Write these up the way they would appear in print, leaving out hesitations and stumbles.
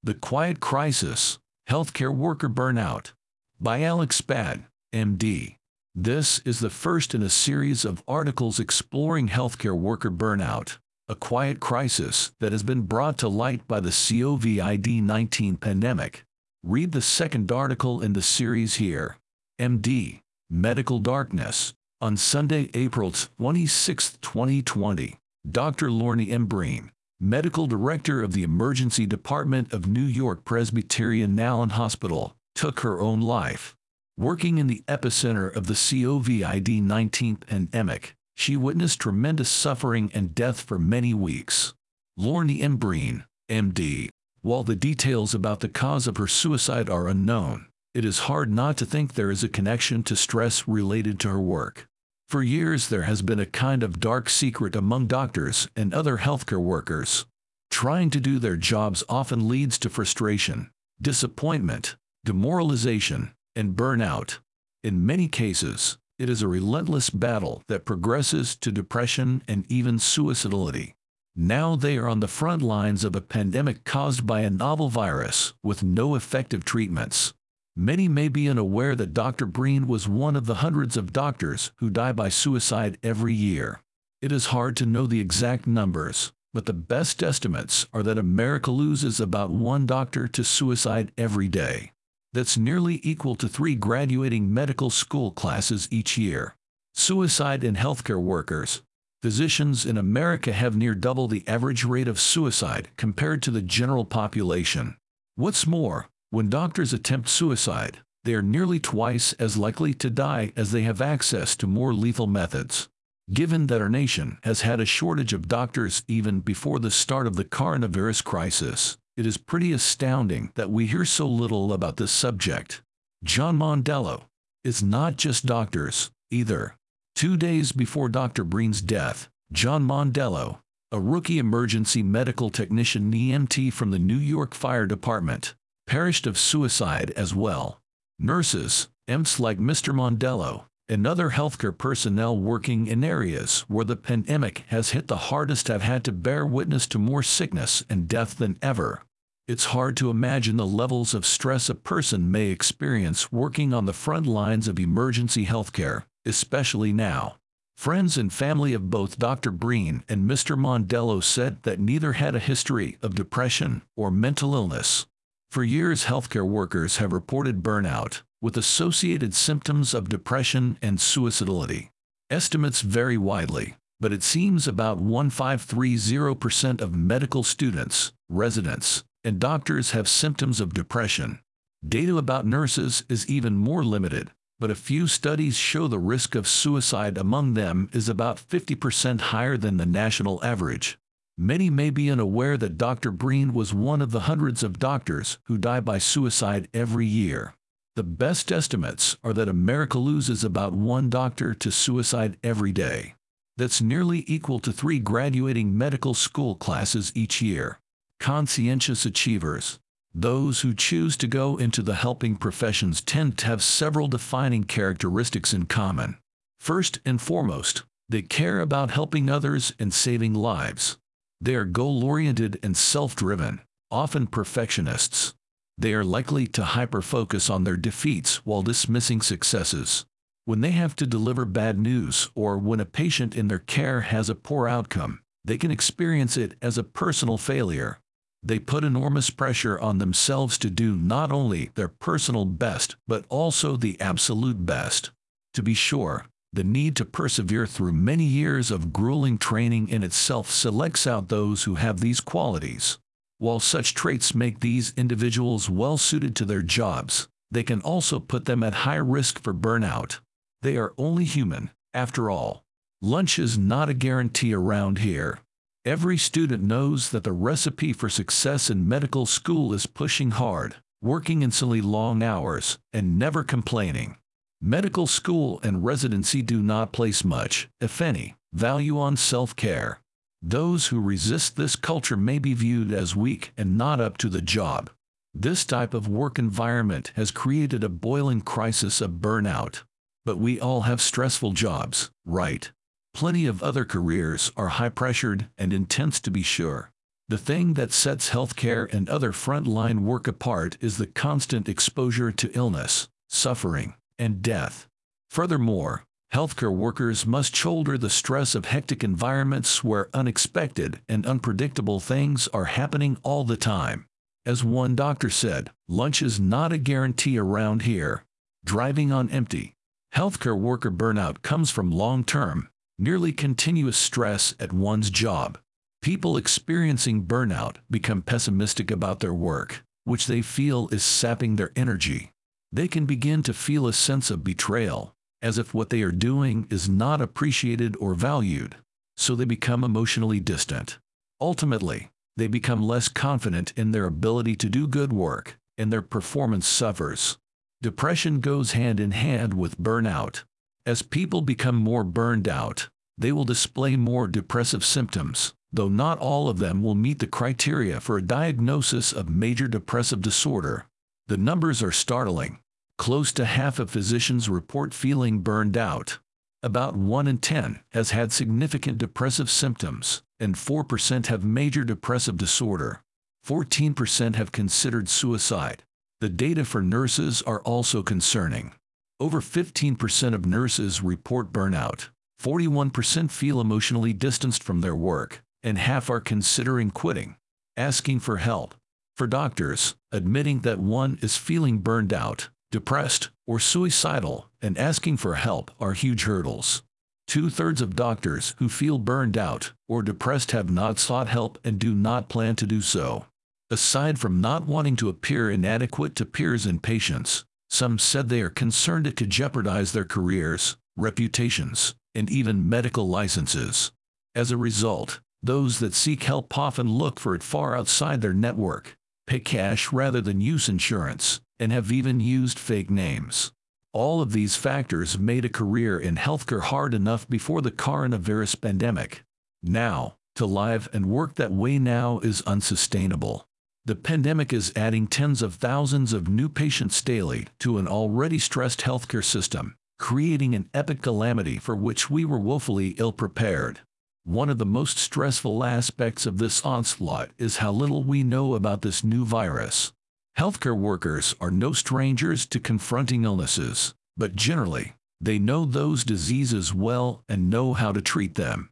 The Quiet Crisis, Healthcare Worker Burnout, by Alex Spad, MD. This is the first in a series of articles exploring healthcare worker burnout, a quiet crisis that has been brought to light by the COVID-19 pandemic. Read the second article in the series here. MD. Medical Darkness. On Sunday, April 26, 2020, Dr. Lornie M. Breen, Medical Director of the Emergency Department of New York Presbyterian Allen Hospital, took her own life. Working in the epicenter of the COVID-19 pandemic, she witnessed tremendous suffering and death for many weeks. Lornie M. Breen, MD. While the details about the cause of her suicide are unknown, it is hard not to think there is a connection to stress related to her work. For years there has been a kind of dark secret among doctors and other healthcare workers. Trying to do their jobs often leads to frustration, disappointment, demoralization, and burnout. In many cases, it is a relentless battle that progresses to depression and even suicidality. Now they are on the front lines of a pandemic caused by a novel virus with no effective treatments. Many may be unaware that Dr. Breen was one of the hundreds of doctors who die by suicide every year. It is hard to know the exact numbers, but the best estimates are that America loses about one doctor to suicide every day. That's nearly equal to 3 graduating medical school classes each year. Suicide in healthcare workers. Physicians in America have near double the average rate of suicide compared to the general population. What's more, when doctors attempt suicide, they are nearly twice as likely to die as they have access to more lethal methods. Given that our nation has had a shortage of doctors even before the start of the coronavirus crisis, it is pretty astounding that we hear so little about this subject. John Mondello. It's not just doctors, either. 2 days before Dr. Breen's death, John Mondello, a rookie emergency medical technician EMT from the New York Fire Department, perished of suicide as well. Nurses, EMTs like Mr. Mondello, and other healthcare personnel working in areas where the pandemic has hit the hardest have had to bear witness to more sickness and death than ever. It's hard to imagine the levels of stress a person may experience working on the front lines of emergency healthcare, especially now. Friends and family of both Dr. Breen and Mr. Mondello said that neither had a history of depression or mental illness. For years, healthcare workers have reported burnout, with associated symptoms of depression and suicidality. Estimates vary widely, but it seems about 1530% of medical students, residents, and doctors have symptoms of depression. Data about nurses is even more limited, but a few studies show the risk of suicide among them is about 50% higher than the national average. Many may be unaware that Dr. Breen was one of the hundreds of doctors who die by suicide every year. The best estimates are that America loses about one doctor to suicide every day. That's nearly equal to 3 graduating medical school classes each year. Conscientious achievers. Those who choose to go into the helping professions tend to have several defining characteristics in common. First and foremost, they care about helping others and saving lives. They are goal-oriented and self-driven, often perfectionists. They are likely to hyper-focus on their defeats while dismissing successes. When they have to deliver bad news or when a patient in their care has a poor outcome, they can experience it as a personal failure. They put enormous pressure on themselves to do not only their personal best but also the absolute best. To be sure, the need to persevere through many years of grueling training in itself selects out those who have these qualities. While such traits make these individuals well suited to their jobs, they can also put them at high risk for burnout. They are only human, after all. Lunch is not a guarantee around here. Every student knows that the recipe for success in medical school is pushing hard, working insanely long hours, and never complaining. Medical school and residency do not place much, if any, value on self-care. Those who resist this culture may be viewed as weak and not up to the job. This type of work environment has created a boiling crisis of burnout. But we all have stressful jobs, right? Plenty of other careers are high-pressured and intense to be sure. The thing that sets healthcare and other frontline work apart is the constant exposure to illness, suffering, and death. Furthermore, healthcare workers must shoulder the stress of hectic environments where unexpected and unpredictable things are happening all the time. As one doctor said, lunch is not a guarantee around here. Driving on empty. Healthcare worker burnout comes from long-term, nearly continuous stress at one's job. People experiencing burnout become pessimistic about their work, which they feel is sapping their energy. They can begin to feel a sense of betrayal, as if what they are doing is not appreciated or valued, so they become emotionally distant. Ultimately, they become less confident in their ability to do good work, and their performance suffers. Depression goes hand in hand with burnout. As people become more burned out, they will display more depressive symptoms, though not all of them will meet the criteria for a diagnosis of major depressive disorder. The numbers are startling. Close to half of physicians report feeling burned out. About 1 in 10 has had significant depressive symptoms, and 4% have major depressive disorder. 14% have considered suicide. The data for nurses are also concerning. Over 15% of nurses report burnout. 41% feel emotionally distanced from their work, and half are considering quitting. Asking for help. For doctors, admitting that one is feeling burned out, depressed, or suicidal, and asking for help are huge hurdles. 2/3 of doctors who feel burned out or depressed have not sought help and do not plan to do so. Aside from not wanting to appear inadequate to peers and patients, some said they are concerned it could jeopardize their careers, reputations, and even medical licenses. As a result, those that seek help often look for it far outside their network, pay cash rather than use insurance, and have even used fake names. All of these factors made a career in healthcare hard enough before the coronavirus pandemic. Now, to live and work that way now is unsustainable. The pandemic is adding tens of thousands of new patients daily to an already stressed healthcare system, creating an epic calamity for which we were woefully ill-prepared. One of the most stressful aspects of this onslaught is how little we know about this new virus. Healthcare workers are no strangers to confronting illnesses, but generally, they know those diseases well and know how to treat them.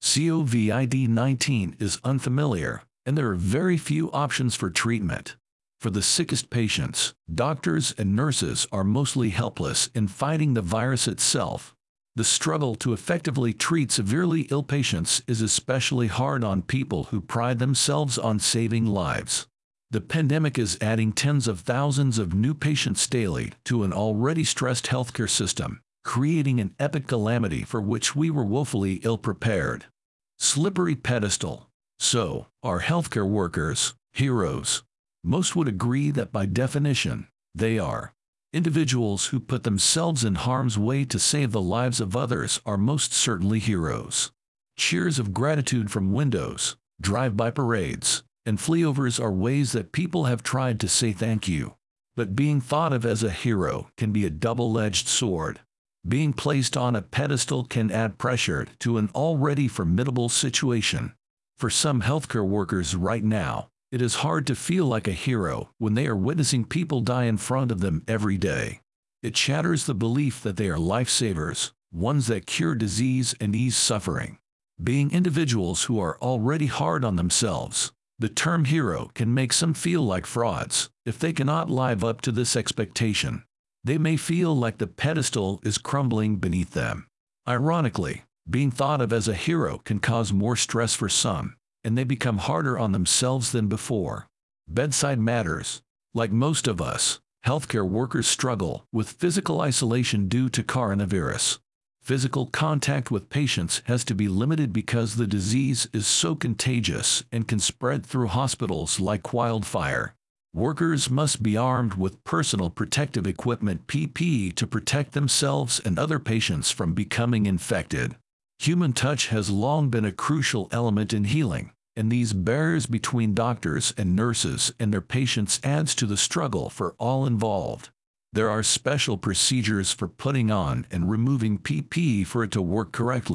COVID-19 is unfamiliar, and there are very few options for treatment. For the sickest patients, doctors and nurses are mostly helpless in fighting the virus itself. The struggle to effectively treat severely ill patients is especially hard on people who pride themselves on saving lives. The pandemic is adding tens of thousands of new patients daily to an already stressed healthcare system, creating an epic calamity for which we were woefully ill-prepared. Slippery pedestal. So, are healthcare workers heroes? Most would agree that by definition, they are. Individuals who put themselves in harm's way to save the lives of others are most certainly heroes. Cheers of gratitude from windows, drive-by parades, and flyovers are ways that people have tried to say thank you. But being thought of as a hero can be a double-edged sword. Being placed on a pedestal can add pressure to an already formidable situation. For some healthcare workers right now, it is hard to feel like a hero when they are witnessing people die in front of them every day. It shatters the belief that they are lifesavers, ones that cure disease and ease suffering. Being individuals who are already hard on themselves, the term hero can make some feel like frauds if they cannot live up to this expectation. They may feel like the pedestal is crumbling beneath them. Ironically, being thought of as a hero can cause more stress for some, and they become harder on themselves than before. Bedside matters. Like most of us, healthcare workers struggle with physical isolation due to coronavirus. Physical contact with patients has to be limited because the disease is so contagious and can spread through hospitals like wildfire. Workers must be armed with personal protective equipment (PPE) to protect themselves and other patients from becoming infected. Human touch has long been a crucial element in healing, and these barriers between doctors and nurses and their patients adds to the struggle for all involved. There are special procedures for putting on and removing PPE for it to work correctly,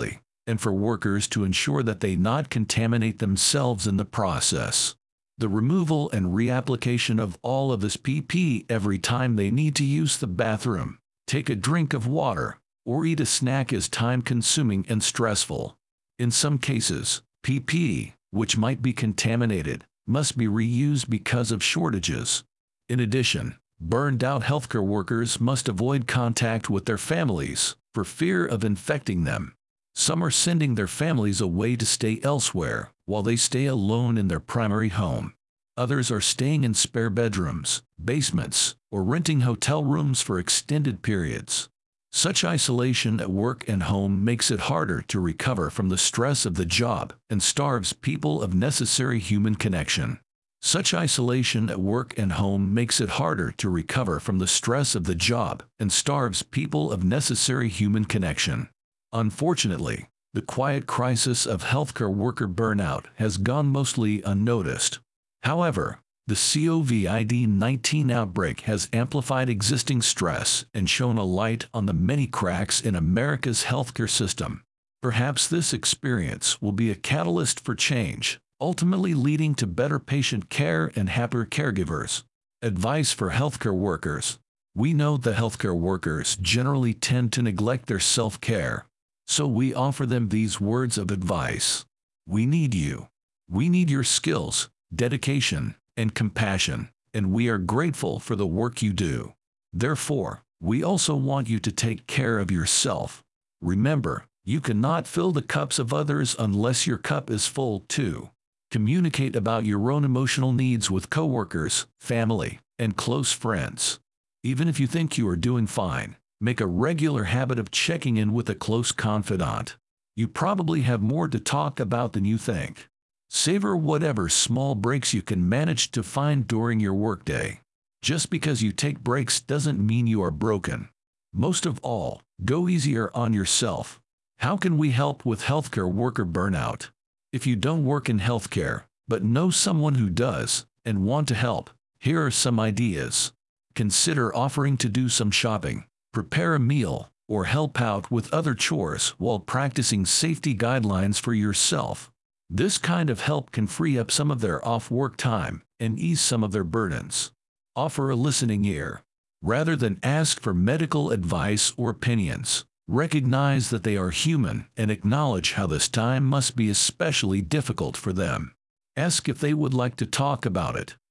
and for workers to ensure that they not contaminate themselves in the process. The removal and reapplication of all of this PP every time they need to use the bathroom, take a drink of water, or eat a snack is time-consuming and stressful. In some cases, PP, which might be contaminated, must be reused because of shortages. In addition, burned-out healthcare workers must avoid contact with their families for fear of infecting them. Some are sending their families away to stay elsewhere, while they stay alone in their primary home. Others are staying in spare bedrooms, basements, or renting hotel rooms for extended periods. Such isolation at work and home makes it harder to recover from the stress of the job and starves people of necessary human connection. Such isolation at work and home makes it harder to recover from the stress of the job and starves people of necessary human connection. Unfortunately, the quiet crisis of healthcare worker burnout has gone mostly unnoticed. However, the COVID-19 outbreak has amplified existing stress and shone a light on the many cracks in America's healthcare system. Perhaps this experience will be a catalyst for change, ultimately leading to better patient care and happier caregivers. Advice for healthcare workers. We know that healthcare workers generally tend to neglect their self-care, so we offer them these words of advice. We need you. We need your skills, dedication, and compassion, and we are grateful for the work you do. Therefore, we also want you to take care of yourself. Remember, you cannot fill the cups of others unless your cup is full too. Communicate about your own emotional needs with coworkers, family, and close friends. Even if you think you are doing fine, make a regular habit of checking in with a close confidant. You probably have more to talk about than you think. Savor whatever small breaks you can manage to find during your workday. Just because you take breaks doesn't mean you are broken. Most of all, go easier on yourself. How can we help with healthcare worker burnout? If you don't work in healthcare, but know someone who does, and want to help, here are some ideas. Consider offering to do some shopping, prepare a meal, or help out with other chores while practicing safety guidelines for yourself. This kind of help can free up some of their off-work time and ease some of their burdens. Offer a listening ear. Rather than ask for medical advice or opinions, recognize that they are human and acknowledge how this time must be especially difficult for them. Ask if they would like to talk about it.